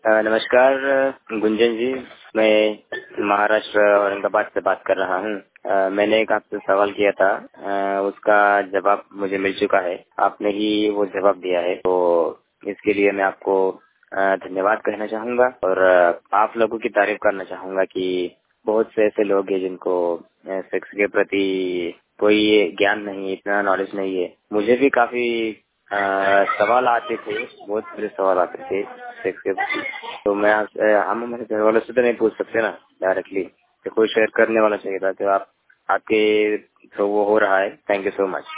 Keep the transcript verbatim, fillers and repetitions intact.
अ, नमस्कार गुंजन जी। मैं महाराष्ट्र औरंगाबाद से बात कर रहा हूँ। अ, मैंने एक आपसे सवाल किया था, अ, उसका जवाब मुझे मिल चुका है। आपने ही वो जवाब दिया है, तो इसके लिए मैं आपको अ, धन्यवाद कहना चाहूँगा और अ, आप लोगों की तारीफ करना चाहूँगा कि बहुत से ऐसे लोग हैं जिनको अ, सेक्स के प्रति कोई ज्ञान नहीं है, इतना नॉलेज नहीं है। मुझे भी काफी अ, सवाल आते थे, बहुत सारे सवाल आते थे सेक्स के प्रति। तो मैं आपसे, हम हमारे घर वालों से तो नहीं पूछ सकते ना डायरेक्टली, तो कोई शेयर करने वाला चाहिए था। तो आप आपके तो वो हो रहा है। Thank you so much.